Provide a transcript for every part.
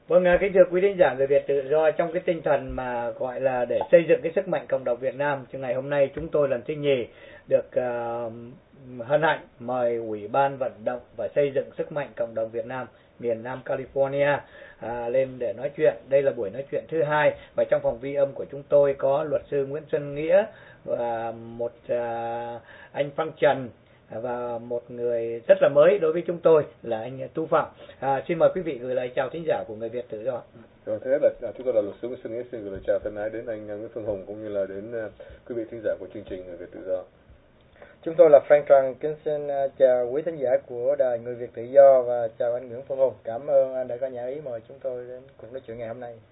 Vâng, kính thưa quý thính giả người Việt tự do, trong cái tinh thần mà gọi là để xây dựng cái sức mạnh cộng đồng Việt Nam, thì ngày hôm nay chúng tôi lần thứ nhì được hân hạnh mời Ủy ban vận động và xây dựng sức mạnh cộng đồng Việt Nam miền Nam California lên để nói chuyện. Đây là buổi nói chuyện thứ hai và trong phòng vi âm của chúng tôi có luật sư Nguyễn Xuân Nghĩa và một anh Phan Trần và một người rất là mới đối với chúng tôi là anh Tu Phạm. Xin mời quý vị gửi lời chào thính giả của người Việt tự do. Rồi, thế là chúng tôi là luật sư Nguyễn Xuân Nghĩa xin gửi lời chào thân ái đến anh Nguyễn Phương Hùng cũng như là đến quý vị thính giả của chương trình Người Việt Tự Do. Chúng tôi là Phan Trần, kính xin chào quý thính giả của đài Người Việt Tự Do và chào anh Nguyễn Phương Hùng. Cảm ơn anh đã có nhã ý mời chúng tôi đến cuộc nói chuyện ngày hôm nay.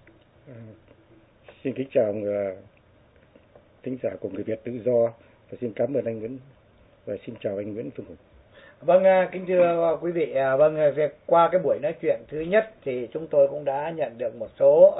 Xin kính chào thính giả của Người Việt Tự Do và xin cảm ơn anh Nguyễn và xin chào anh Nguyễn Phương Hùng. Vâng, kính thưa quý vị, việc qua cái buổi nói chuyện thứ nhất thì chúng tôi cũng đã nhận được một số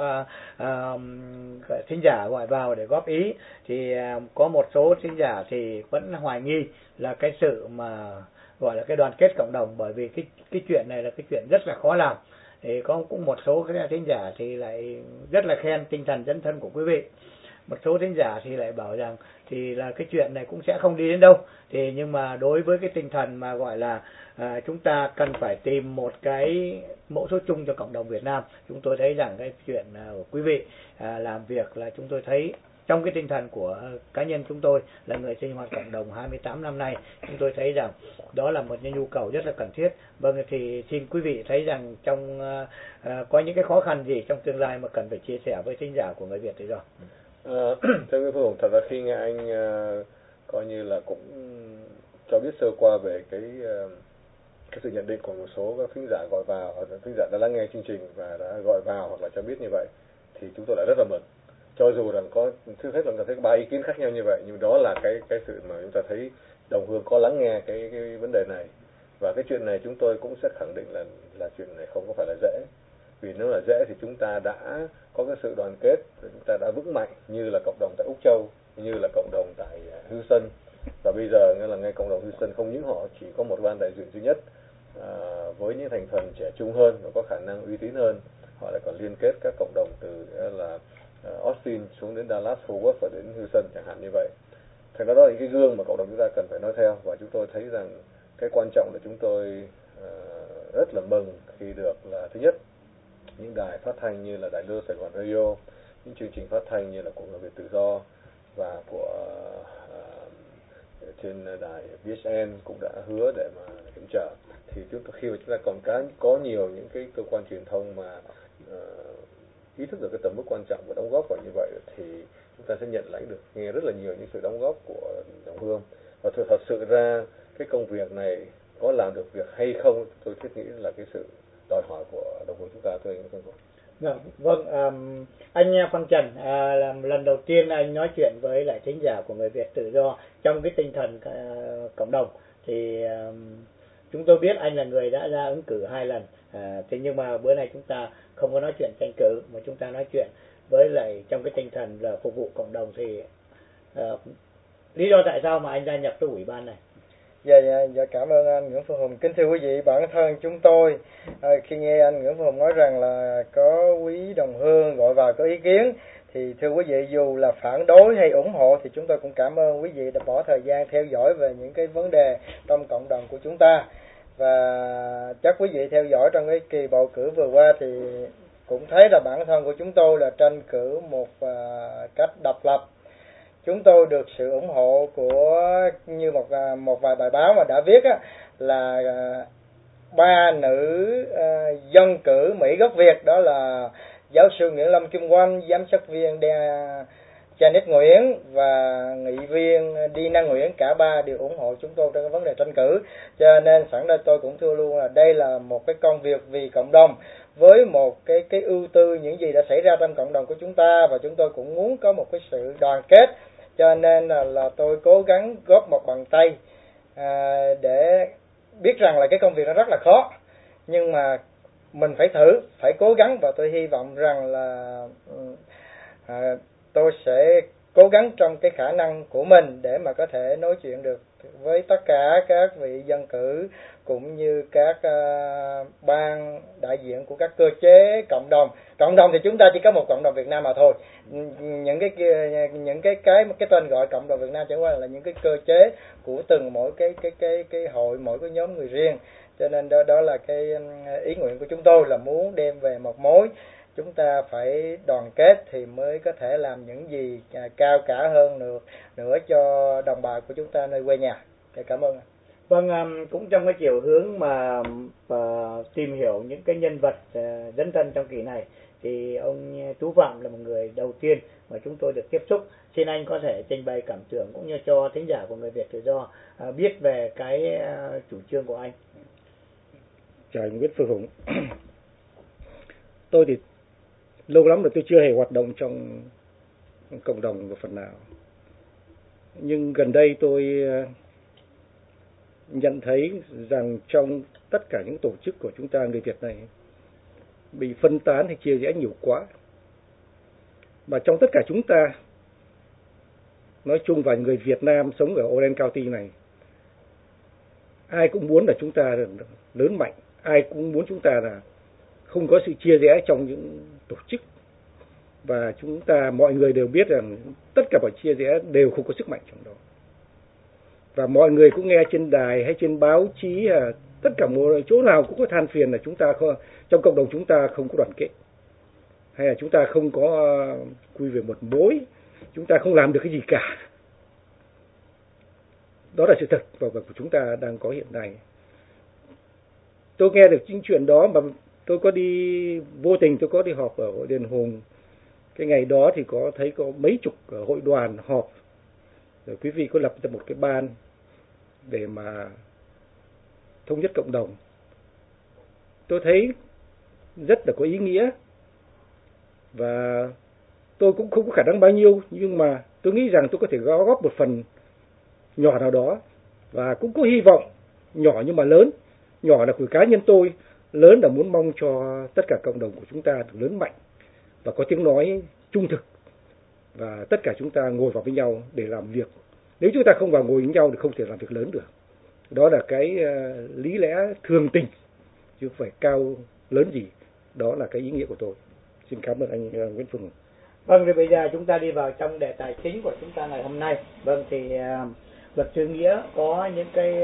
thính giả gọi vào để góp ý. Thì có một số thính giả thì vẫn hoài nghi là cái sự mà gọi là cái đoàn kết cộng đồng, bởi vì cái chuyện này là cái chuyện rất là khó làm. Thì có cũng một số cái thính giả thì lại rất là khen tinh thần dấn thân của quý vị. Một số thính giả thì lại bảo rằng thì là cái chuyện này cũng sẽ không đi đến đâu. Thì nhưng mà đối với cái tinh thần mà gọi là chúng ta cần phải tìm một cái mẫu số chung cho cộng đồng Việt Nam, chúng tôi thấy rằng cái chuyện của quý vị làm việc là chúng tôi thấy trong cái tinh thần của cá nhân chúng tôi là người sinh hoạt cộng đồng 28 năm nay, chúng tôi thấy rằng đó là một nhu cầu rất là cần thiết. Vâng, thì xin quý vị thấy rằng trong có những cái khó khăn gì trong tương lai mà cần phải chia sẻ với thính giả của người Việt tự do. Thưa Nguyễn Phương Hùng, thật ra khi nghe anh coi như là cũng cho biết sơ qua về cái sự nhận định của một số các thính giả gọi vào, hoặc là thính giả đã lắng nghe chương trình và đã gọi vào hoặc là cho biết như vậy, thì chúng tôi đã rất là mừng. Cho dù rằng có trước hết là chúng ta thấy 3 ý kiến khác nhau như vậy, nhưng đó là cái sự mà chúng ta thấy đồng hương có lắng nghe cái vấn đề này. Và cái chuyện này chúng tôi cũng sẽ khẳng định là chuyện này không có phải là dễ. Vì nếu là dễ thì chúng ta đã có cái sự đoàn kết, chúng ta đã vững mạnh như là cộng đồng tại Úc Châu, như là cộng đồng tại Houston. Và bây giờ nghĩa là ngay cộng đồng Houston không những họ chỉ có một ban đại diện duy nhất với những thành phần trẻ trung hơn và có khả năng uy tín hơn, họ lại còn liên kết các cộng đồng từ là Austin xuống đến Dallas, Fort Worth và đến Houston chẳng hạn như vậy. Thành ra đó là những cái gương mà cộng đồng chúng ta cần phải nói theo, và chúng tôi thấy rằng cái quan trọng là chúng tôi rất là mừng khi được là thứ nhất, những đài phát thanh như là Đài Lô Sài Gòn Radio, những chương trình phát thanh như là của Người Việt Tự Do và của trên đài BSN cũng đã hứa để mà yểm trợ. Thì khi mà chúng ta còn có nhiều những cái cơ quan truyền thông mà ý thức được cái tầm mức quan trọng và đóng góp vào như vậy, thì chúng ta sẽ nhận lãnh được nghe rất là nhiều những sự đóng góp của đồng hương. Và thật sự ra cái công việc này có làm được việc hay không, tôi thiết nghĩ là cái sự đòi hỏi của đồng hương chúng ta thôi. Vâng, anh Phan Trần, lần đầu tiên anh nói chuyện với lại thính giả của Người Việt Tự Do trong cái tinh thần cộng đồng, thì chúng tôi biết anh là người đã ra ứng cử 2 lần, thế nhưng mà bữa nay chúng ta không có nói chuyện tranh cử mà chúng ta nói chuyện với lại trong cái tinh thần là phục vụ cộng đồng. Thì lý do tại sao mà anh gia nhập cái ủy ban này? Dạ, cảm ơn anh Nguyễn Phương Hùng. Kính thưa quý vị, bản thân chúng tôi khi nghe anh Nguyễn Phương Hùng nói rằng là có quý đồng hương gọi vào có ý kiến, thì thưa quý vị, dù là phản đối hay ủng hộ thì chúng tôi cũng cảm ơn quý vị đã bỏ thời gian theo dõi về những cái vấn đề trong cộng đồng của chúng ta. Và chắc quý vị theo dõi trong cái kỳ bầu cử vừa qua thì cũng thấy là bản thân của chúng tôi là tranh cử một cách độc lập. Chúng tôi được sự ủng hộ của như một vài bài báo mà đã viết là 3 nữ dân cử Mỹ gốc Việt, đó là giáo sư Nguyễn Lâm Kim Oanh, giám sát viên Janet Nguyễn và nghị viên Dina Nguyễn, cả 3 đều ủng hộ chúng tôi trong cái vấn đề tranh cử. Cho nên sẵn đây tôi cũng thưa luôn là đây là một cái công việc vì cộng đồng, với một cái ưu tư những gì đã xảy ra trong cộng đồng của chúng ta, và chúng tôi cũng muốn có một cái sự đoàn kết. Cho nên là tôi cố gắng góp một bàn tay để biết rằng là cái công việc nó rất là khó, nhưng mà mình phải thử, phải cố gắng, và tôi hy vọng rằng là tôi sẽ cố gắng trong cái khả năng của mình để mà có thể nói chuyện được với tất cả các vị dân cử cũng như các ban đại diện của các cơ chế cộng đồng. Cộng đồng thì chúng ta chỉ có một cộng đồng Việt Nam mà thôi. Những cái tên gọi cộng đồng Việt Nam chẳng qua là những cái cơ chế của từng mỗi cái hội, mỗi cái nhóm người riêng. Cho nên đó là cái ý nguyện của chúng tôi là muốn đem về một mối. Chúng ta phải đoàn kết thì mới có thể làm những gì cao cả hơn nữa cho đồng bào của chúng ta nơi quê nhà. Cảm ơn. Vâng, cũng trong cái chiều hướng mà tìm hiểu những cái nhân vật dấn thân trong kỳ này, thì ông Tú Phạm là một người đầu tiên mà chúng tôi được tiếp xúc. Xin anh có thể trình bày cảm tưởng cũng như cho thính giả của Người Việt Tự Do biết về cái chủ trương của anh. Chào anh Nguyễn Phương Hùng. Tôi thì lâu lắm rồi tôi chưa hề hoạt động trong cộng đồng một phần nào. Nhưng gần đây tôi nhận thấy rằng trong tất cả những tổ chức của chúng ta, người Việt này bị phân tán hay chia rẽ nhiều quá. Mà trong tất cả chúng ta, nói chung và người Việt Nam sống ở Orange County này, ai cũng muốn là chúng ta lớn mạnh, ai cũng muốn chúng ta là không có sự chia rẽ trong những tổ chức. Và chúng ta, mọi người đều biết rằng tất cả mọi chia rẽ đều không có sức mạnh trong đó. Và mọi người cũng nghe trên đài hay trên báo chí, tất cả một chỗ nào cũng có than phiền là chúng ta không, trong cộng đồng chúng ta không có đoàn kết, hay là chúng ta không có quy về một mối, chúng ta không làm được cái gì cả. Đó là sự thật và của chúng ta đang có hiện nay. Tôi nghe được chính chuyện đó mà tôi có đi, vô tình tôi có đi họp ở hội Đền Hùng. Cái ngày đó thì có thấy có mấy chục hội đoàn họp. Rồi quý vị có lập ra một cái ban để mà thống nhất cộng đồng. Tôi thấy rất là có ý nghĩa. Và tôi cũng không có khả năng bao nhiêu, nhưng mà tôi nghĩ rằng tôi có thể góp một phần nhỏ nào đó. Và cũng có hy vọng, nhỏ nhưng mà lớn. Nhỏ là của cá nhân tôi, lớn là muốn mong cho tất cả cộng đồng của chúng ta được lớn mạnh và có tiếng nói trung thực. Và tất cả chúng ta ngồi vào với nhau để làm việc. Nếu chúng ta không vào ngồi với nhau thì không thể làm việc lớn được. Đó là cái lý lẽ thường tình, chứ không phải cao lớn gì. Đó là cái ý nghĩa của tôi. Xin cảm ơn anh Nguyễn Phương. Vâng, thì bây giờ chúng ta đi vào trong đề tài chính của chúng ta ngày hôm nay. Vâng, thì luật sư Nghĩa có những cái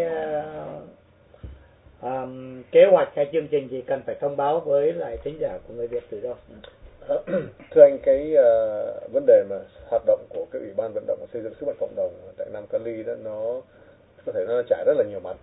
kế hoạch hay chương trình gì cần phải thông báo với lại thính giả của Người Việt Tự Do? Thưa anh, cái vấn đề mà hoạt động của cái Ủy ban vận động và xây dựng sức mạnh cộng đồng tại Nam Cali đó, nó có thể nó trải rất là nhiều mặt.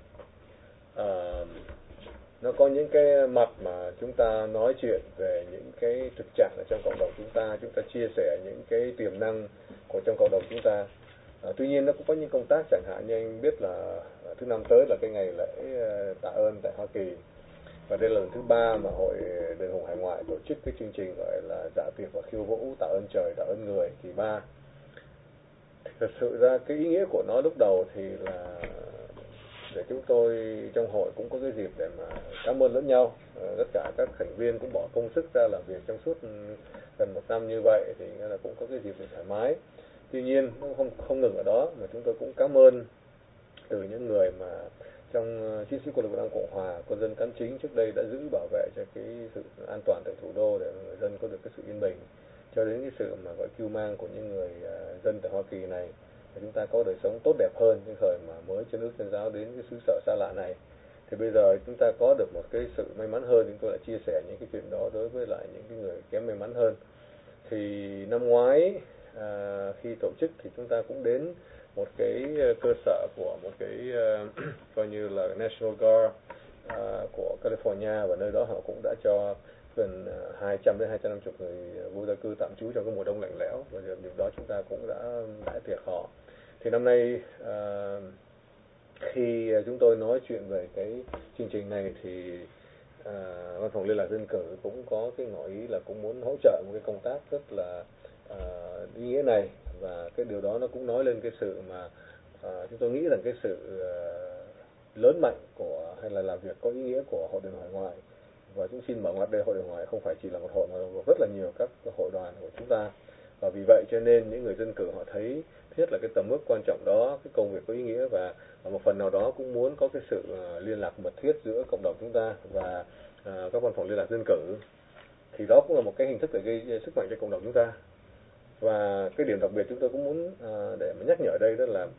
Nó có những cái mặt mà chúng ta nói chuyện về những cái thực trạng ở trong cộng đồng chúng ta chia sẻ những cái tiềm năng của trong cộng đồng chúng ta. Tuy nhiên nó cũng có những công tác, chẳng hạn như anh biết là thứ năm tới là cái ngày lễ tạ ơn tại Hoa Kỳ, và đây là lần thứ 3 mà hội Đền Hùng Hải Ngoại tổ chức cái chương trình gọi là dạ tiệc và khiêu vũ tạ ơn trời, tạ ơn người kỳ 3. Thật sự ra cái ý nghĩa của nó lúc đầu thì là để chúng tôi trong hội cũng có cái dịp để mà cảm ơn lẫn nhau. Tất cả các thành viên cũng bỏ công sức ra làm việc trong suốt gần 1 năm như vậy, thì là cũng có cái dịp để thoải mái. Tuy nhiên nó không ngừng ở đó, mà chúng tôi cũng cảm ơn từ những người mà trong chiến sĩ quân đội Việt Nam Cộng Hòa, quân dân cán chính trước đây đã giữ bảo vệ cho cái sự an toàn tại thủ đô để người dân có được cái sự yên bình, cho đến cái sự mà gọi cưu mang của những người dân tại Hoa Kỳ này, để chúng ta có đời sống tốt đẹp hơn cái thời mà mới chân ước chân giáo đến cái xứ sở xa lạ này. Thì bây giờ chúng ta có được một cái sự may mắn hơn, chúng tôi lại chia sẻ những cái chuyện đó đối với lại những cái người kém may mắn hơn. Thì năm ngoái khi tổ chức thì chúng ta cũng đến một cái cơ sở của một cái coi như là National Guard của California, và nơi đó họ cũng đã cho gần 200 đến 250 người vô gia cư tạm trú trong cái mùa đông lạnh lẽo, và điều đó chúng ta cũng đã đãi tiệc họ. Thì năm nay khi chúng tôi nói chuyện về cái chương trình này thì văn phòng liên lạc dân cử cũng có cái ngỏ ý là cũng muốn hỗ trợ một cái công tác rất là ý nghĩa này, và cái điều đó nó cũng nói lên cái sự mà chúng tôi nghĩ rằng cái sự lớn mạnh của hay là làm việc có ý nghĩa của hội Đền Hùng Hải Ngoại. Và chúng xin mở ngoặt đây, hội Đền Hùng Hải không phải chỉ là một hội mà gồm rất là nhiều các hội đoàn của chúng ta, và vì vậy cho nên những người dân cử họ thấy thiết là cái tầm mức quan trọng đó, cái công việc có ý nghĩa, và một phần nào đó cũng muốn có cái sự liên lạc mật thiết giữa cộng đồng chúng ta và các văn phòng liên lạc dân cử. Thì đó cũng là một cái hình thức để gây sức mạnh cho cộng đồng chúng ta. Và cái điểm đặc biệt chúng tôi cũng muốn để mà nhắc nhở ở đây đó là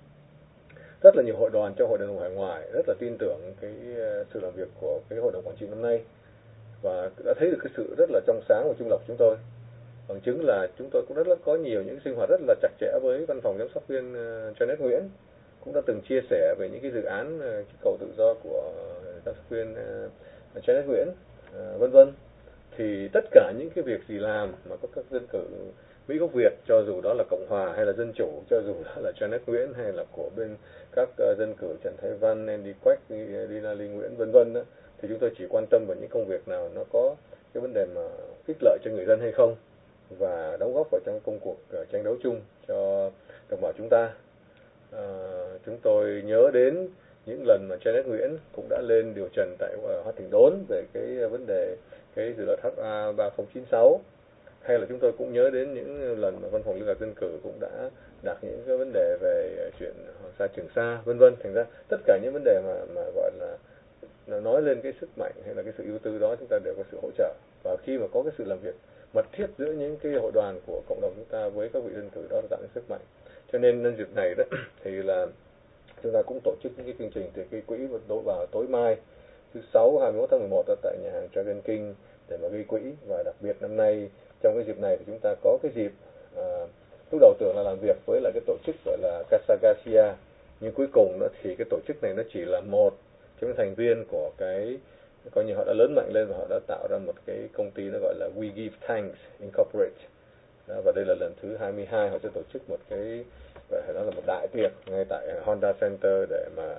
rất là nhiều hội đoàn trong Hội đồng Hải ngoại rất là tin tưởng cái sự làm việc của cái Hội đồng Quản trị năm nay, và đã thấy được cái sự rất là trong sáng và trung lập của chúng tôi. Bằng chứng là chúng tôi cũng rất có nhiều những sinh hoạt rất là chặt chẽ với văn phòng giám sát viên Janet Nguyễn, cũng đã từng chia sẻ về những cái dự án kích cầu tự do của giám sát viên Janet Nguyễn, vân vân. Thì tất cả những cái việc gì làm mà có các dân cử Mỹ gốc Việt, cho dù đó là Cộng hòa hay là Dân chủ, cho dù đó là Janet Nguyễn hay là của bên các dân cử Trần Thái Văn, Andy Quách, Dina Lee Nguyễn, vân vân, thì chúng tôi chỉ quan tâm vào những công việc nào nó có cái vấn đề mà ích lợi cho người dân hay không, và đóng góp vào trong công cuộc tranh đấu chung cho đồng bào chúng ta. Chúng tôi nhớ đến những lần mà Janet Nguyễn cũng đã lên điều trần tại Hoa Thịnh Đốn về cái vấn đề cái dự luật HA 3096, hay là chúng tôi cũng nhớ đến những lần mà văn phòng liên lạc dân cử cũng đã đặt những cái vấn đề về chuyện Hoàng Sa Trường Sa, vân vân. Thành ra tất cả những vấn đề mà gọi là nói lên cái sức mạnh hay là cái sự ưu tư đó, chúng ta đều có sự hỗ trợ. Và khi mà có cái sự làm việc mật thiết giữa những cái hội đoàn của cộng đồng chúng ta với các vị dân cử, đó là tạo nên sức mạnh. Cho nên nhân dịp này đó thì là chúng ta cũng tổ chức những cái chương trình từ cái quỹ vào tối mai thứ Sáu 21 tháng 11 tại nhà hàng Dragon King để mà gây quỹ. Và đặc biệt năm nay trong cái dịp này thì chúng ta có cái dịp lúc đầu tưởng là làm việc với lại cái tổ chức gọi là Casa Garcia, nhưng cuối cùng đó thì cái tổ chức này nó chỉ là một trong những thành viên của cái coi như họ đã lớn mạnh lên và họ đã tạo ra một cái công ty nó gọi là We Give Thanks Incorporate. Đó, và đây là lần thứ 22 họ sẽ tổ chức một cái gọi là một đại tiệc ngay tại Honda Center để mà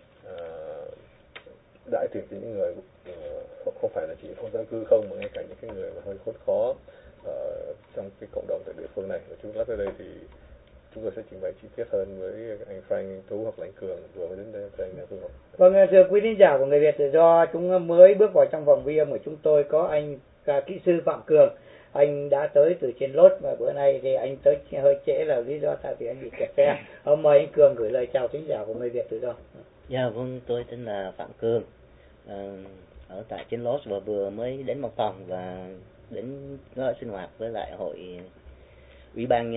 đãi tiệc cho những người không phải là chỉ không dân cư không, mà ngay cả những cái người mà hơi khốn khó trong cái cộng đồng tại địa phương này. Và chúng lát tới đây thì chúng tôi sẽ trình bày chi tiết hơn với anh Frank, anh Tú hoặc là anh Cường vừa mới đến đây. Anh Phương Hồng. Vâng, thưa quý khán giả của Người Việt Tự Do, chúng mới bước vào trong vòng ghi âm của chúng tôi có anh kỹ sư Phạm Cường. Anh đã tới từ trên lốt và bữa nay thì anh tới hơi trễ là lý do tại vì anh bị kẹt xe. Mời anh Cường gửi lời chào khán giả của Người Việt Tự Do. Dạ vâng, tôi tên là Phạm Cường, ở tại trên lốt và vừa mới đến văn phòng và đến sinh hoạt với lại hội ủy ban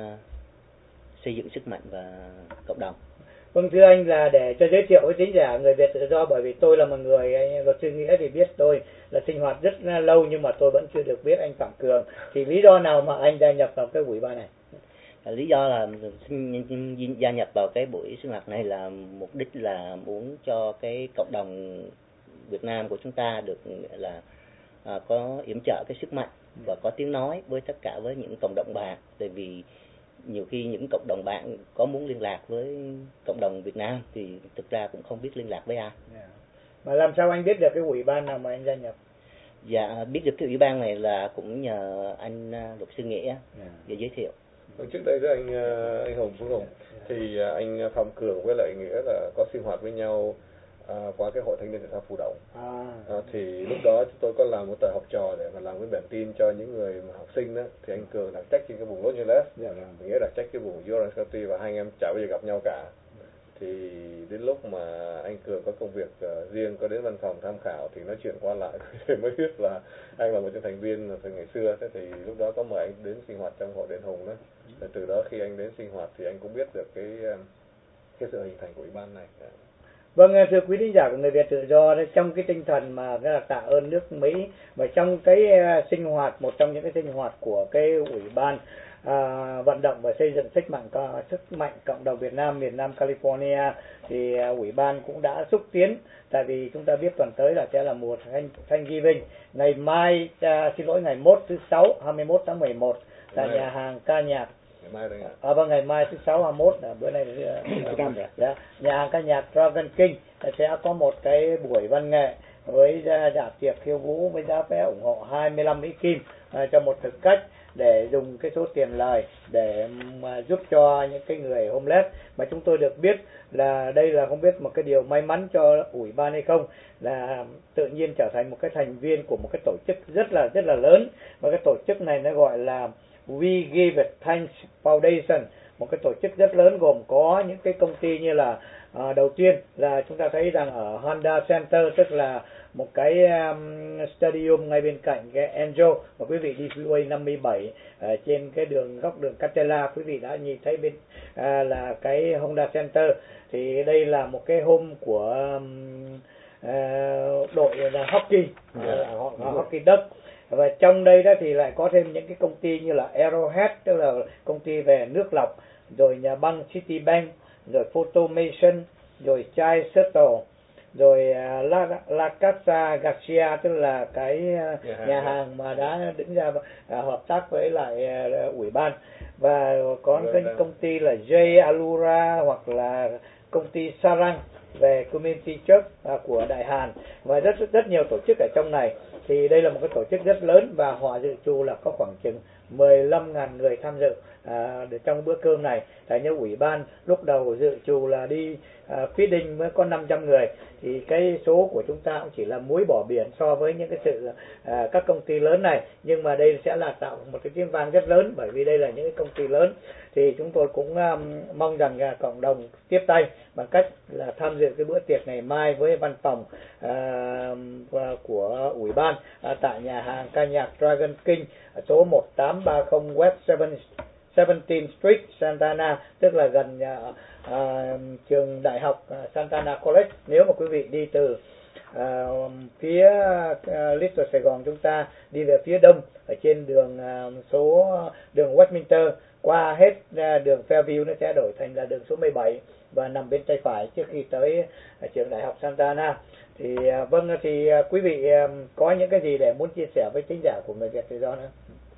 xây dựng sức mạnh và cộng đồng. Vâng, thưa anh, là để cho giới thiệu với khán giả Người Việt Tự Do, bởi vì tôi là một người, anh luật sư Nghĩa thì biết tôi là sinh hoạt rất lâu nhưng mà tôi vẫn chưa được biết anh Phạm Cường. Thì lý do nào mà anh gia nhập vào cái ủy ban này? Lý do là gia nhập vào cái buổi sinh hoạt này là mục đích là muốn cho cái cộng đồng Việt Nam của chúng ta được là có yểm trợ cái sức mạnh và có tiếng nói với tất cả với những cộng đồng bạn. Tại vì nhiều khi những cộng đồng bạn có muốn liên lạc với cộng đồng Việt Nam thì thực ra cũng không biết liên lạc với ai. Mà làm sao anh biết được cái ủy ban nào mà anh gia nhập? Dạ, biết được cái ủy ban này là cũng nhờ anh luật sư Nghĩa để giới thiệu. Trước đây với anh Hồng, Phương Hồng, thì anh Phạm Cường với lại Nghĩa là có sinh hoạt với nhau qua cái hội thanh niên thể thao Phù Động. Thì lúc đó chúng tôi có làm một tờ học trò để mà làm cái bản tin cho những người mà học sinh đó, thì anh Cường đặc trách trên cái vùng Los Angeles, Nghĩa đặc trách cái vùng Orange County, và hai anh em chả bao giờ gặp nhau cả. Thì đến lúc mà anh Cường có công việc riêng, có đến văn phòng tham khảo thì nói chuyện qua lại thì mới biết là anh là một trong thành viên từ ngày xưa. Thế thì lúc đó có mời anh đến sinh hoạt trong hội Đền Hùng đó. Và từ đó khi anh đến sinh hoạt thì anh cũng biết được cái sự hình thành của ủy ban này. Vâng, thưa quý khán giả của Người Việt Tự Do, trong cái tinh thần mà là tạ ơn nước Mỹ, và trong cái sinh hoạt, một trong những cái sinh hoạt của cái ủy ban vận động và xây dựng sức mạnh cộng đồng Việt Nam miền Nam California, thì ủy ban cũng đã xúc tiến. Tại vì chúng ta biết tuần tới là sẽ là mùa Thanksgiving, ngày mai ngày mốt thứ Sáu 21 tháng 11 tại nhà hàng ca nhạc. Vâng, ngày mai thứ Sáu 21, bữa nay nhà hàng ca nhạc Dragon King sẽ có một cái buổi văn nghệ với dạp tiệc khiêu vũ với giá vé ủng hộ 25 Mỹ Kim cho một thực cách để dùng cái số tiền lời để mà giúp cho những cái người homeless. Mà chúng tôi được biết là đây là không biết một cái điều may mắn cho ủy ban hay không, là tự nhiên trở thành một cái thành viên của một cái tổ chức rất là lớn, và cái tổ chức này nó gọi là We Give Thanks Foundation, một cái tổ chức rất lớn gồm có những cái công ty như là đầu tiên là chúng ta thấy rằng ở Honda Center, tức là một cái stadium ngay bên cạnh cái Angel, mà quý vị đi freeway 57 trên cái góc đường Catella, quý vị đã nhìn thấy bên là cái Honda Center. Thì đây là một cái home của đội là hockey, hockey đất. Và trong đây đó thì lại có thêm những cái công ty như là Arrowhead, tức là công ty về nước lọc, rồi nhà băng Citibank, rồi Photomation, rồi Chai Shuttle, rồi La Casa Garcia, tức là cái nhà hàng mà đã đứng ra hợp tác với lại ủy ban. Và có cái công ty là J Alura hoặc là công ty Sarang về Community Church của Đại Hàn, và rất nhiều tổ chức ở trong này. Thì đây là một cái tổ chức rất lớn và họ dự trù là có khoảng chừng 15.000 người tham dự trong bữa cơm này. Tại như ủy ban lúc đầu dự trù là đi feeding mới có 500 người, thì cái số của chúng ta cũng chỉ là muối bỏ biển so với những cái sự các công ty lớn này. Nhưng mà đây sẽ là tạo một cái tiếng vang rất lớn, bởi vì đây là những cái công ty lớn. Thì chúng tôi cũng mong rằng cộng đồng tiếp tay bằng cách là tham dự cái bữa tiệc ngày mai với văn phòng của ủy ban tại nhà hàng ca nhạc Dragon King số 1830 West 17th Street, Santa Ana, tức là gần trường đại học Santa Ana College. Nếu mà quý vị đi từ phía Little Sài Gòn, chúng ta đi về phía đông ở trên đường Westminster, qua hết đường Fairview, nó sẽ đổi thành là đường số 17 và nằm bên tay phải trước khi tới trường đại học Santa Ana. Thì vâng, thì quý vị có những cái gì để muốn chia sẻ với thính giả của Người Việt Tự Do nữa?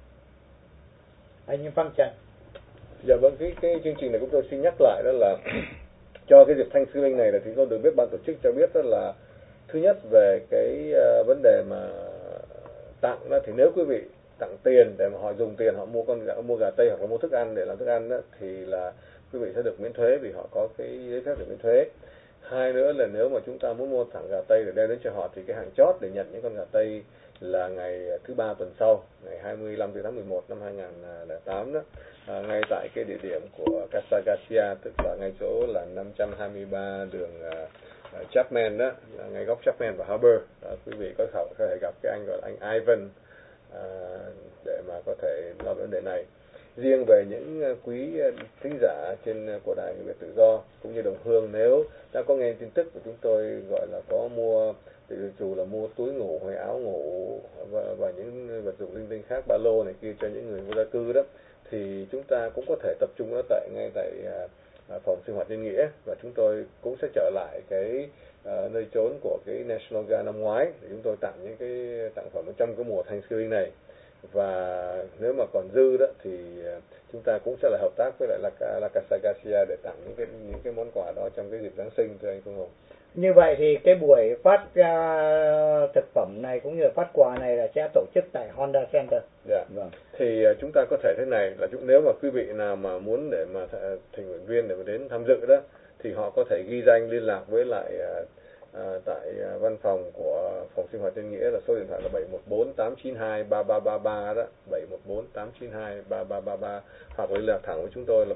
Anh Văn Trần. Dạ vâng, cái chương trình này cũng tôi xin nhắc lại đó là cho cái dịp Thanksgiving này là thì tôi được biết ban tổ chức cho biết đó là thứ nhất về cái vấn đề mà tặng đó, thì nếu quý vị tặng tiền để mà họ dùng tiền họ mua gà tây hoặc là mua thức ăn để làm thức ăn đó, thì là quý vị sẽ được miễn thuế vì họ có cái giấy phép để miễn thuế. Hai nữa là nếu mà chúng ta muốn mua thẳng gà tây để đem đến cho họ thì cái hàng chót để nhận những con gà tây là ngày thứ ba tuần sau, ngày 25 tháng 11 năm 2008 đó, ngay tại cái địa điểm của Casa Garcia, tức là ngay chỗ là 523 đường Chapman đó, ngay góc Chapman và Harbor. Quý vị có thể gặp cái anh gọi là anh Ivan để mà có thể lo vấn đề này. Riêng về những quý thính giả của Đài Người Việt Tự Do cũng như đồng hương, nếu đã có nghe tin tức của chúng tôi gọi là có mua, dù là mua túi ngủ hay áo ngủ và những vật dụng linh tinh khác, ba lô này kia cho những người vô gia cư đó, thì chúng ta cũng có thể tập trung nó ngay tại phòng sinh hoạt nhân nghĩa, và chúng tôi cũng sẽ trở lại cái nơi trốn của cái National Guard năm ngoái để chúng tôi tặng những cái tặng phẩm trong cái mùa Thanksgiving này. Và nếu mà còn dư đó thì chúng ta cũng sẽ là hợp tác với lại La Casa Garcia để tặng những cái món quà đó trong cái dịp Giáng sinh cho anh Phương Hùng. Như vậy thì cái buổi phát thực phẩm này cũng như là phát quà này là sẽ tổ chức tại Honda Center. Dạ. Vâng. Thì chúng ta có thể thế này là nếu mà quý vị nào mà muốn để mà thành nguyện viên để mà đến tham dự đó, thì họ có thể ghi danh liên lạc với lại tại văn phòng của phòng sinh hoạt nhân nghĩa, là số điện thoại là 714-892-3333 đó, 714-892-3333, hoặc liên lạc thẳng với chúng tôi là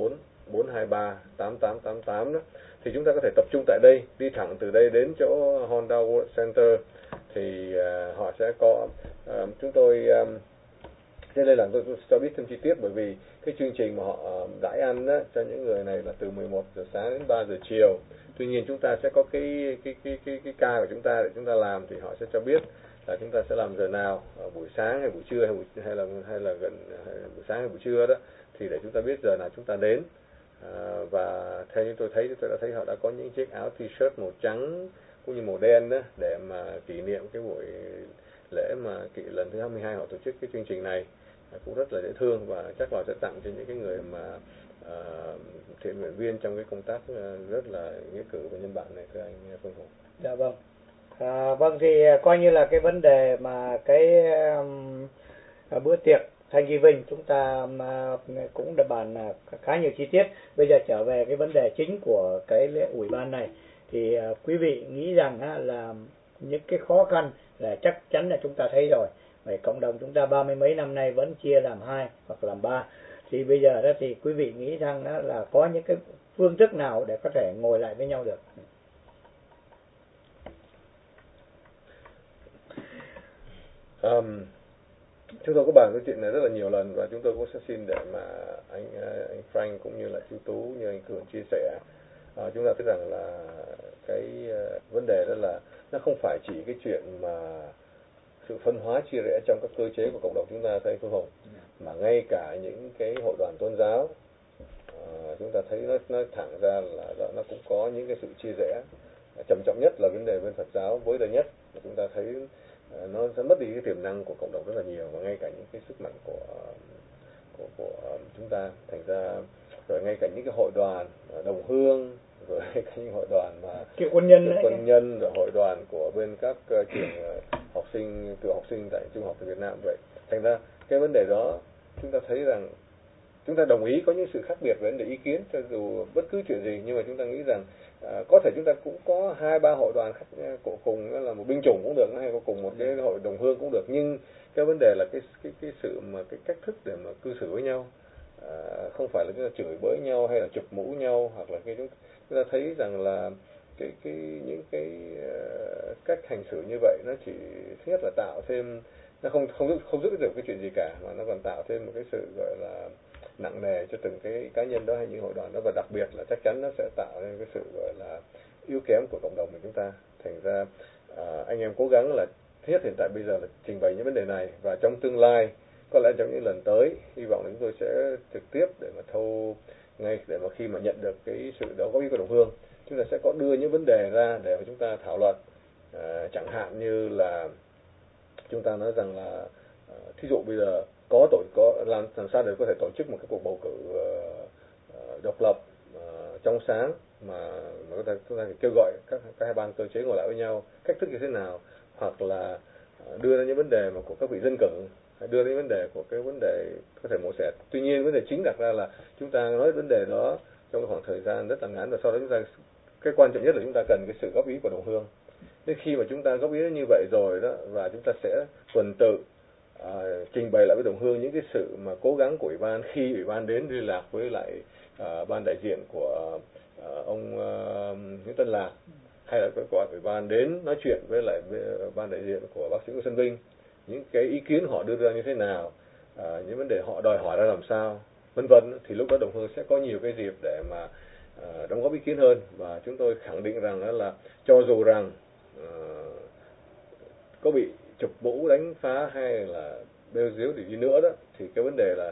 714-423-8888 đó. Thì chúng ta có thể tập trung tại đây, đi thẳng từ đây đến chỗ Honda World Center, thì họ sẽ có chúng tôi cho nên là tôi cho biết thêm chi tiết, bởi vì cái chương trình mà họ đãi ăn á, cho những người này là từ 11 giờ sáng đến 3 giờ chiều. Tuy nhiên chúng ta sẽ có cái ca của chúng ta để chúng ta làm, thì họ sẽ cho biết là chúng ta sẽ làm giờ nào, buổi sáng hay buổi trưa hay là gần buổi sáng hay buổi trưa đó, thì để chúng ta biết giờ nào chúng ta đến. Và theo như tôi đã thấy họ đã có những chiếc áo t-shirt màu trắng cũng như màu đen đó, để mà kỷ niệm cái buổi lễ mà lần thứ 22 họ tổ chức cái chương trình này, cũng rất là dễ thương, và chắc là sẽ tặng cho những cái người mà thiện nguyện viên trong cái công tác rất là nghĩa cử và nhân bản này, thưa anh Phương Hùng. Dạ vâng. Vâng, thì coi như là cái vấn đề mà cái bữa tiệc Thanksgiving chúng ta cũng đã bàn khá nhiều chi tiết. Bây giờ trở về cái vấn đề chính của cái lễ ủy ban này, thì quý vị nghĩ rằng là những cái khó khăn là chắc chắn là chúng ta thấy rồi. Vậy cộng đồng chúng ta 30 mấy năm nay vẫn chia làm 2 hoặc làm 3. Thì bây giờ đó thì quý vị nghĩ rằng đó là có những cái phương thức nào để có thể ngồi lại với nhau được? Chúng tôi có bàn cái chuyện này rất là nhiều lần, và chúng tôi cũng sẽ xin để mà anh Frank cũng như là chú Tú như anh Cường chia sẻ. Chúng ta thấy rằng là cái vấn đề đó là nó không phải chỉ cái chuyện mà sự phân hóa chia rẽ trong các cơ chế của cộng đồng chúng ta thấy Phương Hùng, mà ngay cả những cái hội đoàn tôn giáo chúng ta thấy nó thẳng ra là nó cũng có những cái sự chia rẽ. Trầm trọng nhất là vấn đề bên Phật giáo với đây nhất, chúng ta thấy nó sẽ mất đi cái tiềm năng của cộng đồng rất là nhiều, và ngay cả những cái sức mạnh của chúng ta thành ra, rồi ngay cả những cái hội đoàn đồng hương, rồi ngay cả những hội đoàn mà cựu quân nhân, rồi hội đoàn của bên các trường học sinh, cựu học sinh tại trung học tại Việt Nam vậy. Thành ra cái vấn đề đó chúng ta thấy rằng chúng ta đồng ý có những sự khác biệt về vấn đề ý kiến cho dù bất cứ chuyện gì, nhưng mà chúng ta nghĩ rằng có thể chúng ta cũng có 2-3 hội đoàn khác cùng là một binh chủng cũng được, hay có cùng một cái hội đồng hương cũng được, nhưng cái vấn đề là cái sự mà cái cách thức để mà cư xử với nhau, không phải là chúng ta chửi bới nhau hay là chụp mũ nhau, hoặc là chúng ta thấy rằng là những cái cách hành xử như vậy nó chỉ thứ nhất là tạo thêm, nó không giúp được cái chuyện gì cả, mà nó còn tạo thêm một cái sự gọi là nặng nề cho từng cái cá nhân đó hay những hội đoàn đó, và đặc biệt là chắc chắn nó sẽ tạo nên cái sự gọi là yếu kém của cộng đồng của chúng ta. Thành ra anh em cố gắng là thứ nhất hiện tại bây giờ là trình bày những vấn đề này, và trong tương lai có lẽ trong những lần tới hy vọng là chúng tôi sẽ trực tiếp để mà thâu ngay, để mà khi mà nhận được cái sự đó góp ý của đồng hương, chúng ta sẽ có đưa những vấn đề ra để mà chúng ta thảo luận. Chẳng hạn như là chúng ta nói rằng là thí dụ bây giờ có làm sao để có thể tổ chức một cái cuộc bầu cử độc lập, trong sáng, mà chúng ta kêu gọi các hai ban cơ chế ngồi lại với nhau, cách thức như thế nào, hoặc là đưa ra những vấn đề mà của các vị dân cử, đưa ra những vấn đề của cái vấn đề có thể mổ xẻ. Tuy nhiên vấn đề chính đặt ra là chúng ta nói vấn đề đó trong khoảng thời gian rất là ngắn, và sau đó chúng ta, cái quan trọng nhất là chúng ta cần cái sự góp ý của đồng hương. Đến khi mà chúng ta góp ý như vậy rồi đó, và chúng ta sẽ tuần tự trình bày lại với đồng hương những cái sự mà cố gắng của ủy ban, khi ủy ban đến liên lạc với lại ban đại diện của ông Nguyễn Tân Lạc, hay là gọi ủy ban đến nói chuyện với lại ban đại diện của bác sĩ Nguyễn Xuân Vinh, những cái ý kiến họ đưa ra như thế nào, những vấn đề họ đòi hỏi ra làm sao, vân vân, thì lúc đó đồng hương sẽ có nhiều cái dịp để mà đóng góp ý kiến hơn. Và chúng tôi khẳng định rằng đó là cho dù rằng có bị chụp mũ, đánh phá hay là bêu díu gì đi nữa đó, thì cái vấn đề là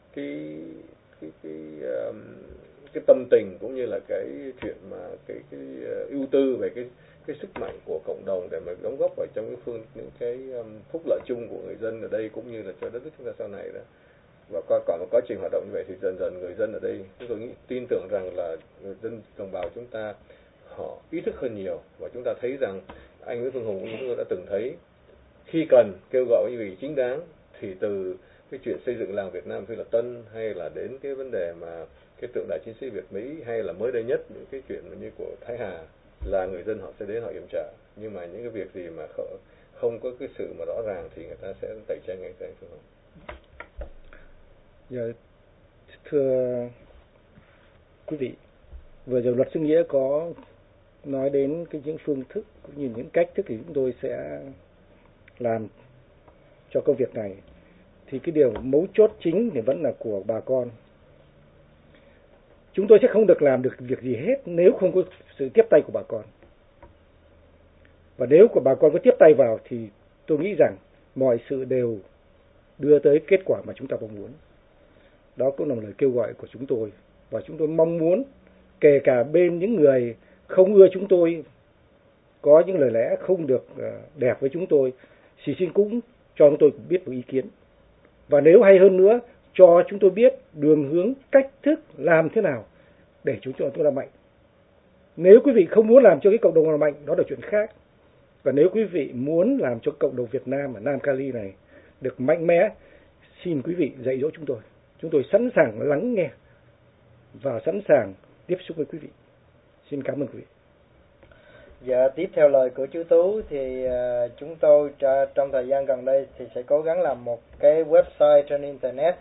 cái tâm tình cũng như là cái chuyện mà cái ưu tư về cái sức mạnh của cộng đồng để mà đóng góp vào trong những cái phúc lợi chung của người dân ở đây, cũng như là cho đất nước chúng ta sau này đó. Và còn một quá trình hoạt động như vậy thì dần dần người dân ở đây, chúng tôi tin tưởng rằng là người dân đồng bào chúng ta họ ý thức hơn nhiều, và chúng ta thấy rằng anh Nguyễn Phương Hùng cũng chúng tôi đã từng thấy, khi cần kêu gọi những gì chính đáng, thì từ cái chuyện xây dựng làng Việt Nam Phi Lập Tân, hay là đến cái vấn đề mà cái tượng đài chiến sĩ Việt Mỹ, hay là mới đây nhất những cái chuyện như của Thái Hà, là người dân họ sẽ đến họ yểm trợ. Nhưng mà những cái việc gì mà không có cái sự mà rõ ràng thì người ta sẽ tẩy chay ngay tại Phương Hùng. Dạ, thưa quý vị, vừa rồi luật sư Nghĩa có nói đến những phương thức cũng như những cách thức thì chúng tôi sẽ làm cho công việc này. Thì cái điều mấu chốt chính thì vẫn là của bà con. Chúng tôi sẽ không được làm được việc gì hết nếu không có sự tiếp tay của bà con. Và nếu của bà con có tiếp tay vào thì tôi nghĩ rằng mọi sự đều đưa tới kết quả mà chúng ta mong muốn. Đó cũng là một lời kêu gọi của chúng tôi. Và chúng tôi mong muốn kể cả bên những người không ưa chúng tôi, có những lời lẽ không được đẹp với chúng tôi, xin cũng cho chúng tôi biết một ý kiến. Và nếu hay hơn nữa, cho chúng tôi biết đường hướng, cách thức làm thế nào để chúng tôi làm mạnh. Nếu quý vị không muốn làm cho cái cộng đồng làm mạnh, đó là chuyện khác. Và nếu quý vị muốn làm cho cộng đồng Việt Nam ở Nam Cali này được mạnh mẽ, xin quý vị dạy dỗ chúng tôi. Chúng tôi sẵn sàng lắng nghe và sẵn sàng tiếp xúc với quý vị. Xin cảm ơn quý vị. Dạ, tiếp theo lời của chú Tú thì chúng tôi trong thời gian gần đây thì sẽ cố gắng làm một cái website trên internet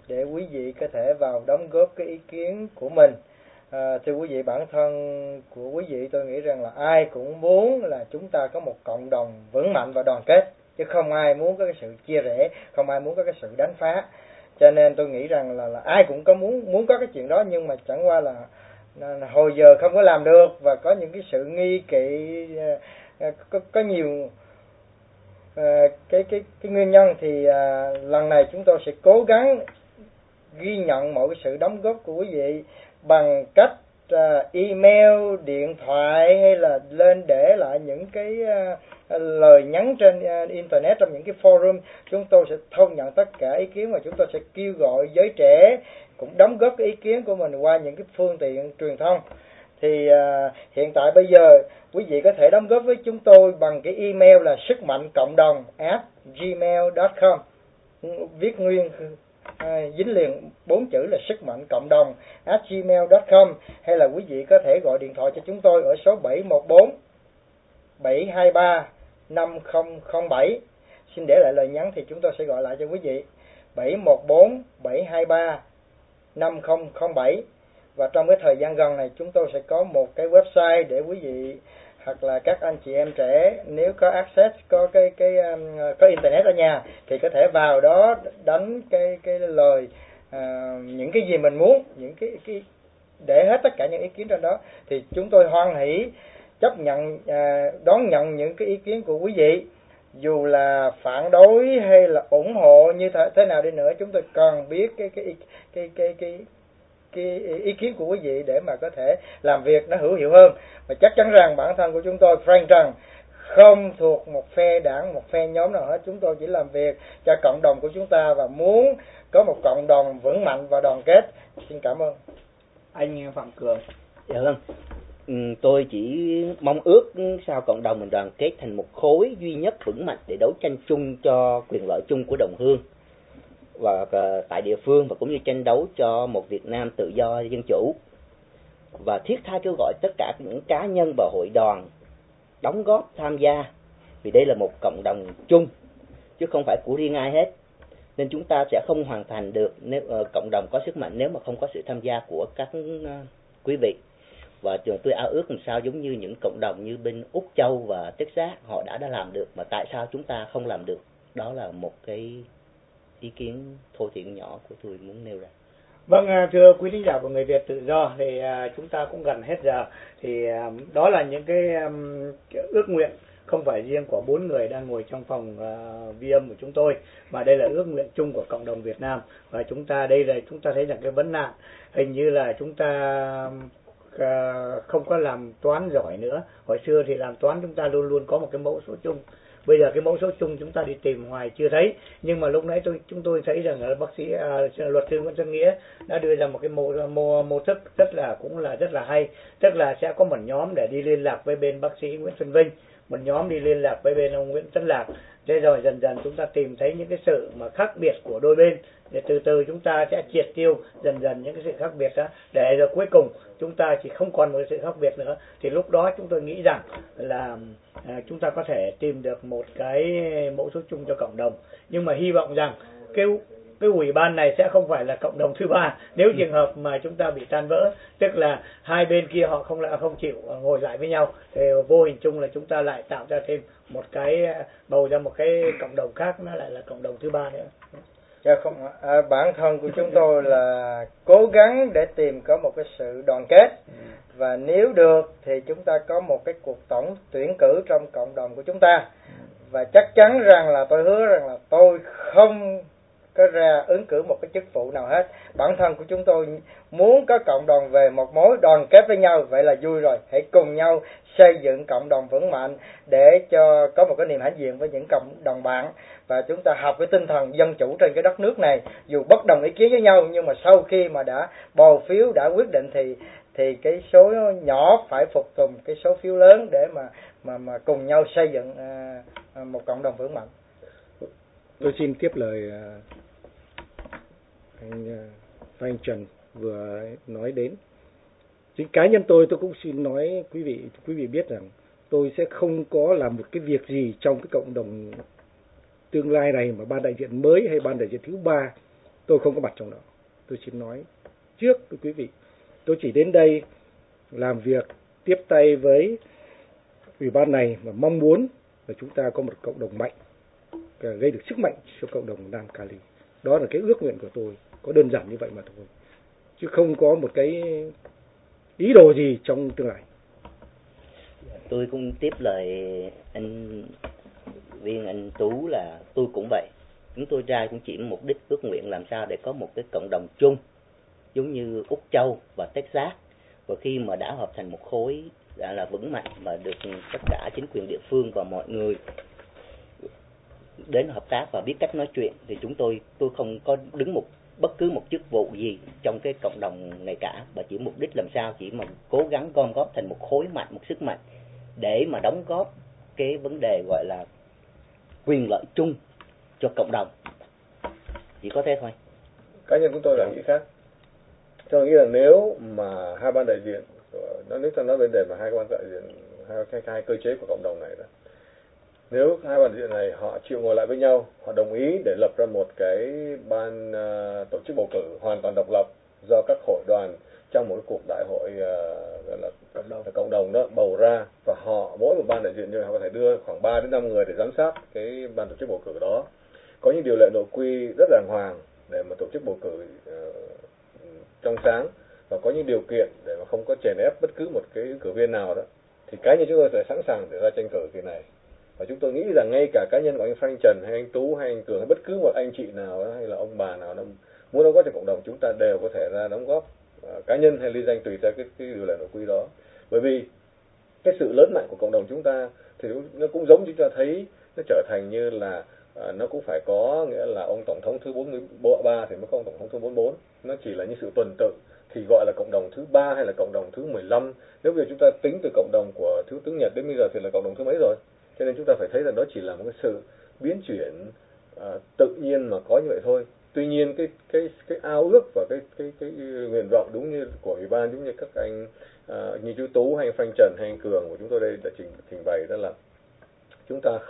để quý vị có thể vào đóng góp cái ý kiến của mình. Thưa quý vị, bản thân của quý vị tôi nghĩ rằng là ai cũng muốn là chúng ta có một cộng đồng vững mạnh và đoàn kết, chứ không ai muốn có cái sự chia rẽ, không ai muốn có cái sự đánh phá. Cho nên tôi nghĩ rằng là ai cũng có muốn có cái chuyện đó, nhưng mà chẳng qua là hồi giờ không có làm được, và có những cái sự nghi kỵ, có nhiều cái nguyên nhân. Thì lần này chúng tôi sẽ cố gắng ghi nhận mọi cái sự đóng góp của quý vị bằng cách email, điện thoại, hay là lên để lại những cái lời nhắn trên internet, trong những cái forum. Chúng tôi sẽ thu nhận tất cả ý kiến, và chúng tôi sẽ kêu gọi giới trẻ cũng đóng góp cái ý kiến của mình qua những cái phương tiện truyền thông. Thì hiện tại bây giờ quý vị có thể đóng góp với chúng tôi bằng cái email là sức mạnh cộng đồng @gmail.com, viết nguyên dính liền 4 chữ là sức mạnh cộng đồng @gmail.com, hay là quý vị có thể gọi điện thoại cho chúng tôi ở số 714 723 5007. Xin để lại lời nhắn thì chúng tôi sẽ gọi lại cho quý vị. 714 723 5007. Và trong cái thời gian gần này chúng tôi sẽ có một cái website để quý vị hoặc là các anh chị em trẻ nếu có access, có internet ở nhà thì có thể vào đó đánh cái lời những cái gì mình muốn, những cái để hết tất cả những ý kiến trên đó. Thì chúng tôi hoan hỷ chấp nhận đón nhận những cái ý kiến của quý vị, dù là phản đối hay là ủng hộ như thế nào đi nữa. Chúng tôi cần biết cái ý kiến của quý vị để mà có thể làm việc nó hữu hiệu hơn. Và chắc chắn rằng bản thân của chúng tôi, Frank Trần, không thuộc một phe đảng, một phe nhóm nào hết. Chúng tôi chỉ làm việc cho cộng đồng của chúng ta và muốn có một cộng đồng vững mạnh và đoàn kết. Xin cảm ơn. Anh Phạm Cường. Dạ vâng. Tôi chỉ mong ước sao cộng đồng mình đoàn kết thành một khối duy nhất vững mạnh để đấu tranh chung cho quyền lợi chung của đồng hương và tại địa phương, và cũng như tranh đấu cho một Việt Nam tự do dân chủ. Và thiết tha kêu gọi tất cả những cá nhân và hội đoàn đóng góp tham gia, vì đây là một cộng đồng chung chứ không phải của riêng ai hết. Nên chúng ta sẽ không hoàn thành được nếu cộng đồng có sức mạnh nếu mà không có sự tham gia của các quý vị. Và tôi ao ước làm sao giống như những cộng đồng như bên Úc Châu và Texas họ đã làm được, mà tại sao chúng ta không làm được? Đó là một cái ý kiến thô thiển nhỏ của tôi muốn nêu ra. Vâng, thưa quý thính giả của Người Việt Tự Do, thì chúng ta cũng gần hết giờ. Thì đó là những cái ước nguyện không phải riêng của 4 người đang ngồi trong phòng vi âm của chúng tôi, mà đây là ước nguyện chung của cộng đồng Việt Nam. Và chúng ta thấy rằng cái vấn nạn hình như là chúng ta không có làm toán giỏi nữa. Hồi xưa thì làm toán chúng ta luôn luôn có một cái mẫu số chung. Bây giờ cái mẫu số chung chúng ta đi tìm hoài chưa thấy. Nhưng mà lúc nãy chúng tôi thấy rằng là bác sĩ luật sư Nguyễn Xuân Nghĩa đã đưa ra một cái mô thức cũng là rất là hay. Tức là sẽ có một nhóm để đi liên lạc với bên bác sĩ Nguyễn Xuân Vinh, một nhóm đi liên lạc với bên ông Nguyễn Tấn Lạc. Thế rồi dần dần chúng ta tìm thấy những cái sự mà khác biệt của đôi bên, để từ từ chúng ta sẽ triệt tiêu dần dần những cái sự khác biệt đó, để rồi cuối cùng chúng ta chỉ không còn một sự khác biệt nữa. Thì lúc đó chúng tôi nghĩ rằng là chúng ta có thể tìm được một cái mẫu số chung cho cộng đồng. Nhưng mà hy vọng rằng cái ủy ban này sẽ không phải là cộng đồng thứ ba nếu trường hợp mà chúng ta bị tan vỡ, tức là hai bên kia họ không chịu ngồi lại với nhau, thì vô hình chung là chúng ta lại tạo ra thêm một cái, bầu ra một cái cộng đồng khác, nó lại là cộng đồng thứ ba nữa. Dạ không, bản thân của chúng tôi là cố gắng để tìm có một cái sự đoàn kết, và nếu được thì chúng ta có một cái cuộc tổng tuyển cử trong cộng đồng của chúng ta. Và chắc chắn rằng là tôi hứa rằng là tôi không có ra ứng cử một cái chức vụ nào hết. Bản thân của chúng tôi muốn có cộng đồng về một mối đoàn kết với nhau, vậy là vui rồi. Hãy cùng nhau xây dựng cộng đồng vững mạnh để cho có một cái niềm hãnh diện với những cộng đồng bạn, và chúng ta học cái tinh thần dân chủ trên cái đất nước này. Dù bất đồng ý kiến với nhau, nhưng mà sau khi mà đã bầu phiếu, đã quyết định thì cái số nhỏ phải phục tùng cái số phiếu lớn để mà cùng nhau xây dựng một cộng đồng vững mạnh. Tôi xin tiếp lời anh Frank Trần vừa nói đến. Chính cá nhân tôi cũng xin nói quý vị biết rằng tôi sẽ không có làm một cái việc gì trong cái cộng đồng tương lai này mà ban đại diện mới hay ban đại diện thứ ba tôi không có mặt trong đó. Tôi xin nói trước với quý vị, tôi chỉ đến đây làm việc tiếp tay với ủy ban này và mong muốn là chúng ta có một cộng đồng mạnh, gây được sức mạnh cho cộng đồng Nam Cali. Đó là cái ước nguyện của tôi, có đơn giản như vậy mà thôi, chứ không có một cái ý đồ gì trong tương lai. Tôi cũng tiếp lời anh Tú là tôi cũng vậy. Chúng tôi ra cũng chỉ mục đích ước nguyện làm sao để có một cái cộng đồng chung giống như Úc Châu và Texas, và khi mà đã hợp thành một khối đã là vững mạnh và được tất cả chính quyền địa phương và mọi người đến hợp tác và biết cách nói chuyện, thì tôi không có đứng bất cứ một chức vụ gì trong cái cộng đồng này cả, và chỉ mục đích làm sao chỉ mà cố gắng gom góp thành một khối mạnh, một sức mạnh để mà đóng góp cái vấn đề gọi là quyền lợi chung cho cộng đồng. Chỉ có thế thôi. Cá nhân chúng tôi là nghĩ khác. Tôi nghĩ là nếu mà hai ban đại diện, nếu ta nói vấn đề mà hai ban đại diện, hai cơ chế của cộng đồng này đó, nếu hai ban đại diện này họ chịu ngồi lại với nhau, họ đồng ý để lập ra một cái ban tổ chức bầu cử hoàn toàn độc lập do các hội đoàn trong một cuộc đại hội gọi là cộng đồng đó bầu ra, và họ mỗi một ban đại diện như họ có thể đưa khoảng 3 đến 5 người để giám sát cái ban tổ chức bầu cử đó, có những điều lệ nội quy rất đàng hoàng để mà tổ chức bầu cử trong sáng, và có những điều kiện để mà không có chèn ép bất cứ một cái ứng cử viên nào đó, thì cá nhân chúng tôi sẽ sẵn sàng để ra tranh cử kỳ này. Và chúng tôi nghĩ rằng ngay cả cá nhân của anh Frank Trần hay anh Tú hay anh Cường hay bất cứ một anh chị nào đó, hay là ông bà nào đó muốn đóng góp cho cộng đồng, chúng ta đều có thể ra đóng góp cá nhân hay liên danh tùy theo cái điều lệ nội quy đó. Bởi vì cái sự lớn mạnh của cộng đồng chúng ta thì nó cũng giống chúng ta thấy nó trở thành như là nó cũng phải có, nghĩa là ông tổng thống thứ 43 thì mới có ông tổng thống thứ 44. Nó chỉ là những sự tuần tự thì gọi là cộng đồng thứ 3 hay là cộng đồng thứ 15. Nếu bây giờ chúng ta tính từ cộng đồng của Thiếu tướng Nhật đến bây giờ thì là cộng đồng thứ mấy rồi. Cho nên chúng ta phải thấy rằng đó chỉ là một cái sự biến chuyển tự nhiên mà có như vậy thôi. Tuy nhiên cái ao ước và cái nguyện vọng đúng như của ủy ban, giống như các anh như chú Tú hay Frank Trần hay anh Cường của chúng tôi đây đã trình bày, đó là chúng ta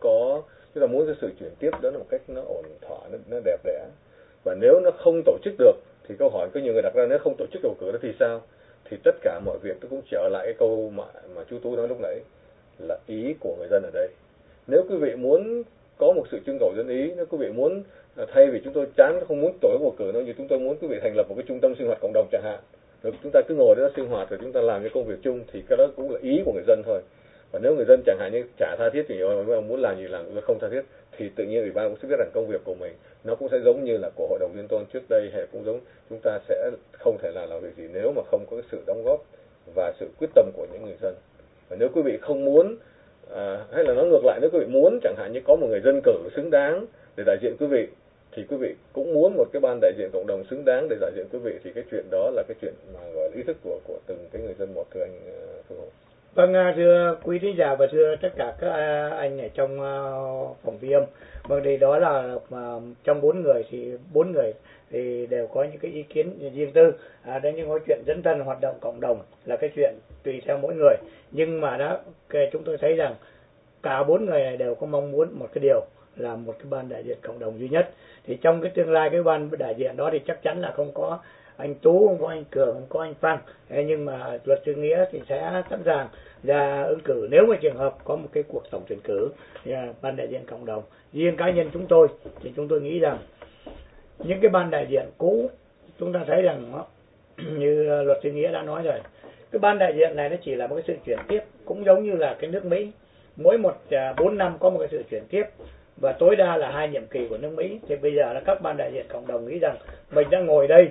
muốn cái sự chuyển tiếp đó là một cách nó ổn thỏa, nó đẹp đẽ. Và nếu nó không tổ chức được thì câu hỏi có nhiều người đặt ra, nếu không tổ chức bầu cử đó thì sao? Thì tất cả mọi việc nó cũng trở lại cái câu mà chú Tú nói lúc nãy là ý của người dân ở đây. Nếu quý vị muốn có một sự trưng cầu dân ý, nếu quý vị muốn thay vì chúng tôi không muốn tổ chức bầu cử nữa, như chúng tôi muốn quý vị thành lập một cái trung tâm sinh hoạt cộng đồng chẳng hạn, rồi chúng ta cứ ngồi đó sinh hoạt rồi chúng ta làm những công việc chung, thì cái đó cũng là ý của người dân thôi. Và nếu người dân chẳng hạn như chả tha thiết thì muốn làm gì làm, không tha thiết thì tự nhiên ủy ban cũng sẽ biết rằng công việc của mình nó cũng sẽ giống như là của hội đồng liên tôn trước đây, hay cũng giống chúng ta sẽ không thể làm việc gì nếu mà không có cái sự đóng góp và sự quyết tâm của những người dân. Và nếu quý vị không muốn hay là nói ngược lại, nếu quý vị muốn chẳng hạn như có một người dân cử xứng đáng để đại diện quý vị, thì quý vị cũng muốn một cái ban đại diện cộng đồng xứng đáng để đại diện quý vị, thì cái chuyện đó là cái chuyện mà gọi là ý thức của từng cái người dân một, thưa anh Phương Hùng. Vâng, thưa quý thính giả và thưa tất cả các anh ở trong phòng ghi âm. Vâng, thì đó là trong 4 người thì đều có những cái ý kiến riêng tư. Đấy, những cái chuyện dấn thân hoạt động cộng đồng là cái chuyện tùy theo mỗi người. Nhưng mà đó, chúng tôi thấy rằng cả 4 người này đều có mong muốn một cái điều là một cái ban đại diện cộng đồng duy nhất. Thì trong cái tương lai cái ban đại diện đó thì chắc chắn là không có anh Tú, không có anh Cường, không có anh Phan. Nhưng mà luật sư Nghĩa thì sẽ sẵn sàng ra ứng cử nếu mà trường hợp có một cái cuộc tổng tuyển cử ban đại diện cộng đồng. Riêng cá nhân chúng tôi thì chúng tôi nghĩ rằng những cái ban đại diện cũ, chúng ta thấy rằng nó, như luật sư Nghĩa đã nói rồi, cái ban đại diện này nó chỉ là một cái sự chuyển tiếp, cũng giống như là cái nước Mỹ, mỗi 4 năm có một cái sự chuyển tiếp và tối đa là 2 nhiệm kỳ của nước Mỹ. Thì bây giờ là các ban đại diện cộng đồng nghĩ rằng mình đã ngồi đây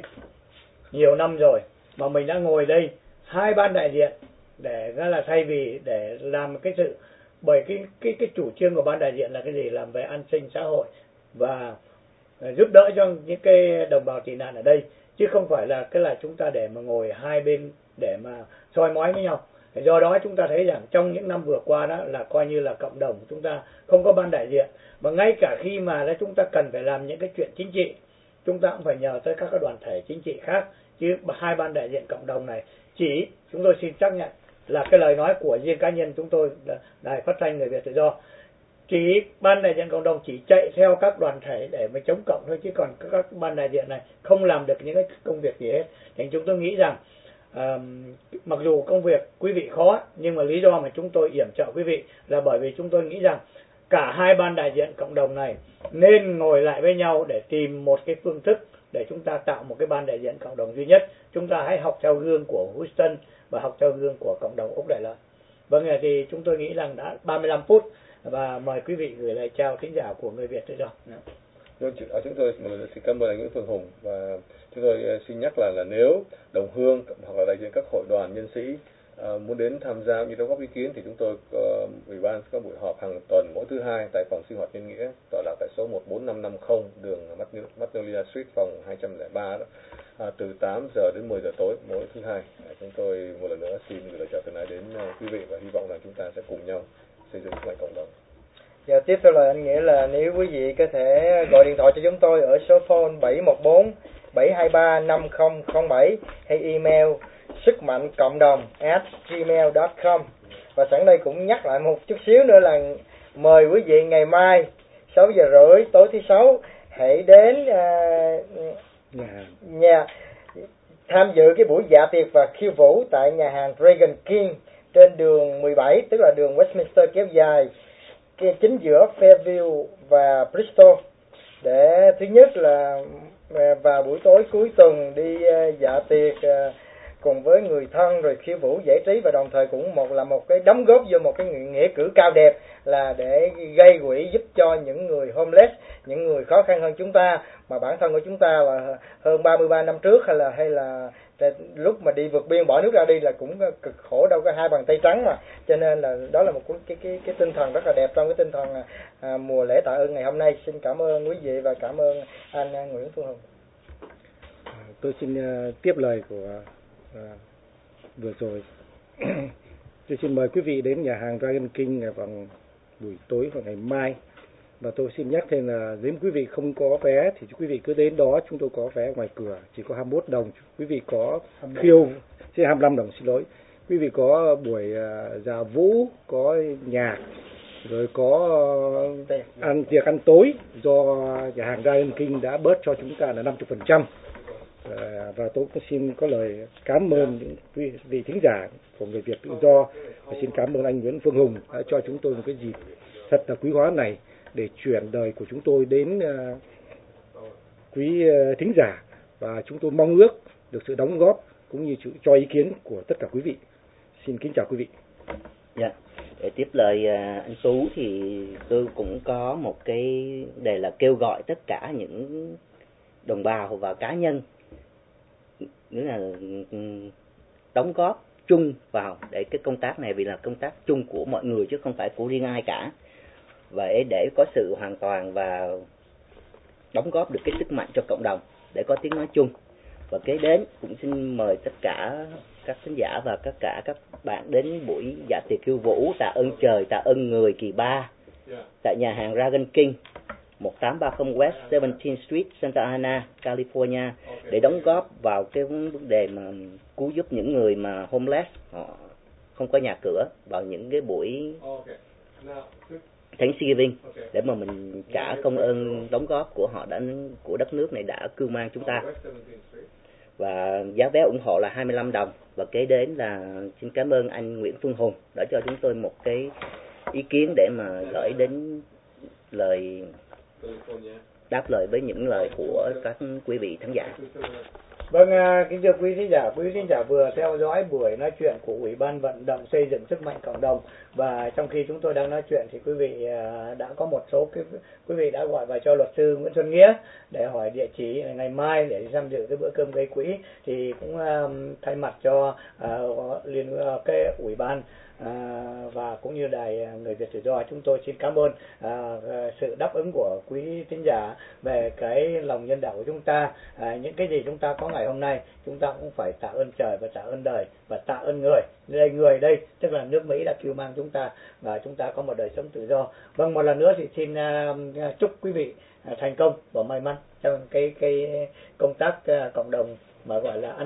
nhiều năm rồi, mà mình đã ngồi đây 2 ban đại diện để là thay vì để làm cái sự, bởi cái chủ trương của ban đại diện là cái gì? Làm về an sinh xã hội và giúp đỡ cho những cái đồng bào tị nạn ở đây, chứ không phải là cái là chúng ta để mà ngồi hai bên để mà soi mói với nhau. Do đó chúng ta thấy rằng trong những năm vừa qua đó là coi như là cộng đồng chúng ta không có ban đại diện, mà ngay cả khi mà chúng ta cần phải làm những cái chuyện chính trị, chúng ta cũng phải nhờ tới các đoàn thể chính trị khác, chứ 2 ban đại diện cộng đồng này chỉ, chúng tôi xin xác nhận là cái lời nói của riêng cá nhân chúng tôi, Đài Phát thanh Người Việt Tự Do, chỉ ban đại diện cộng đồng chỉ chạy theo các đoàn thể để mà chống cộng thôi, chứ còn các ban đại diện này không làm được những cái công việc gì hết. Thì chúng tôi nghĩ rằng mặc dù công việc quý vị khó, nhưng mà lý do mà chúng tôi yểm trợ quý vị là bởi vì chúng tôi nghĩ rằng cả hai ban đại diện cộng đồng này nên ngồi lại với nhau để tìm một cái phương thức để chúng ta tạo một cái ban đại diện cộng đồng duy nhất. Chúng ta hãy học theo gương của Houston và học theo gương của cộng đồng Úc Đại Lợi. Vâng, thì chúng tôi nghĩ rằng đã 35 phút và mời quý vị gửi lời chào thính giả của Người Việt tự do. Chúng tôi xin cảm ơn anh Nguyễn Phương Hùng, và chúng tôi xin nhắc là nếu đồng hương hoặc là đại diện các hội đoàn nhân sĩ muốn đến tham gia như đóng góp ý kiến thì chúng tôi ủy ban có buổi họp hàng tuần mỗi thứ hai tại phòng sinh hoạt nhân nghĩa tọa lạc tại số 14550 đường Magnolia Street, phòng 203 đó, từ 8 giờ đến 10 giờ tối mỗi thứ hai. Chúng tôi một lần nữa xin gửi lời chào thân ái đến quý vị và hy vọng rằng chúng ta sẽ cùng nhau xây dựng sức mạnh cộng đồng. Và tiếp theo lời anh nghĩa là nếu quý vị có thể gọi điện thoại cho chúng tôi ở số phone 714 723 5007 hay email sức mạnh cộng đồng @gmail.com. Và sẵn đây cũng nhắc lại một chút xíu nữa là mời quý vị ngày mai 6 giờ rưỡi tối thứ Sáu hãy đến nhà tham dự cái buổi dạ tiệc và khiêu vũ tại nhà hàng Dragon King trên đường 17, tức là đường Westminster kéo dài chính giữa Fairview và Bristol, để thứ nhất là vào buổi tối cuối tuần đi dạ tiệc cùng với người thân rồi khiêu vũ giải trí, và đồng thời cũng là một cái đóng góp vô một cái nghĩa cử cao đẹp là để gây quỹ giúp cho những người homeless, những người khó khăn hơn chúng ta. Mà bản thân của chúng ta là hơn 33 năm trước hay là lúc mà đi vượt biên bỏ nước ra đi là cũng cực khổ, đâu có hai bàn tay trắng mà. Cho nên là đó là một cái tinh thần rất là đẹp trong cái tinh thần mùa lễ tạ ơn ngày hôm nay. Xin cảm ơn quý vị và cảm ơn anh Nguyễn Phương Hùng. Tôi xin tiếp lời của vừa rồi. Tôi xin mời quý vị đến nhà hàng Dragon King vào buổi tối vào ngày mai. Và tôi xin nhắc thêm là nếu quý vị không có vé thì quý vị cứ đến đó, chúng tôi có vé ngoài cửa chỉ có 21 đồng. Quý vị có khiêu 25 đồng, xin lỗi. Quý vị có buổi dạ vũ, có nhạc, rồi có tiệc ăn tối do nhà hàng Dragon King đã bớt cho chúng ta là 50%. Và tôi cũng xin có lời cảm ơn những quý vị thính giả của Người Việt tự do, và xin cảm ơn anh Nguyễn Phương Hùng đã cho chúng tôi một cái dịp thật là quý hóa này để chuyển đời của chúng tôi đến quý thính giả, và chúng tôi mong ước được sự đóng góp cũng như cho ý kiến của tất cả quý vị. Xin kính chào quý vị. Dạ, để tiếp lời anh Tú thì tôi cũng có một cái đề là kêu gọi tất cả những đồng bào và cá nhân nghĩa là đóng góp chung vào để cái công tác này, vì là công tác chung của mọi người chứ không phải của riêng ai cả, và để có sự hoàn toàn và đóng góp được cái sức mạnh cho cộng đồng để có tiếng nói chung. Và kế đến cũng xin mời tất cả các khán giả và tất cả các bạn đến buổi dạ tiệc khiêu vũ tạ ơn trời, tạ ơn người kỳ 3 tại nhà hàng Dragon King 1830 West 17th Street, Santa Ana, California, để đóng góp vào cái vấn đề mà cứu giúp những người mà homeless, họ không có nhà cửa, vào những cái buổi Thanksgiving, để mà mình trả công ơn đóng góp của họ của đất nước này đã cưu mang chúng ta. Và giá vé ủng hộ là 25 đồng. Và kế đến là xin cảm ơn anh Nguyễn Phương Hùng đã cho chúng tôi một cái ý kiến để mà gửi đến lời đáp lời với những lời của các quý vị khán giả. Vâng, kính thưa quý thính giả vừa theo dõi buổi nói chuyện của Ủy ban vận động xây dựng sức mạnh cộng đồng, và trong khi chúng tôi đang nói chuyện thì quý vị đã có một số quý vị đã gọi vào cho luật sư Nguyễn Xuân Nghĩa để hỏi địa chỉ ngày mai để tham dự cái bữa cơm gây quỹ. Thì cũng thay mặt cho cái Ủy ban và cũng như đài Người Việt tự do, chúng tôi xin cảm ơn sự đáp ứng của quý thính giả về cái lòng nhân đạo của chúng ta. Những cái gì chúng ta có ngày hôm nay, chúng ta cũng phải tạ ơn trời và tạ ơn đời và tạ ơn người đây tức là nước Mỹ đã cứu mang chúng ta và chúng ta có một đời sống tự do. Vâng, một lần nữa thì xin chúc quý vị thành công và may mắn trong cái công tác cộng đồng mà gọi là